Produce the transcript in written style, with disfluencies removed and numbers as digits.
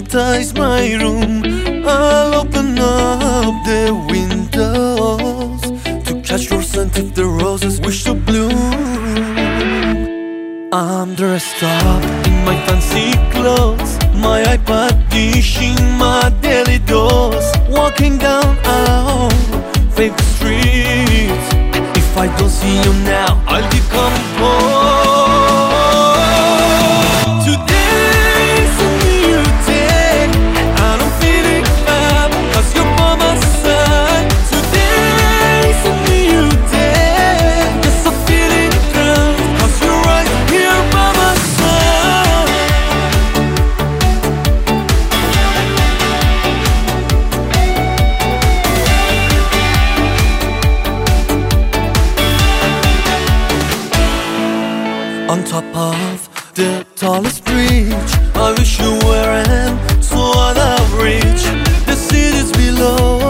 entice my room. I'll open up the windows to catch your scent if the roses wish to bloom. I'm dressed up in my fancy clothes, my iPad dishing my daily dose, walking down our favorite streets. If I don't see you now, I'll decompose. Today's a new day, and I'm feeling bad 'cause you're by my side. Today's a new day, yes, I'm feeling good 'cause you're right here by my side. On top of the tallest bridge, I wish you were, and so I'd have reached the cities below.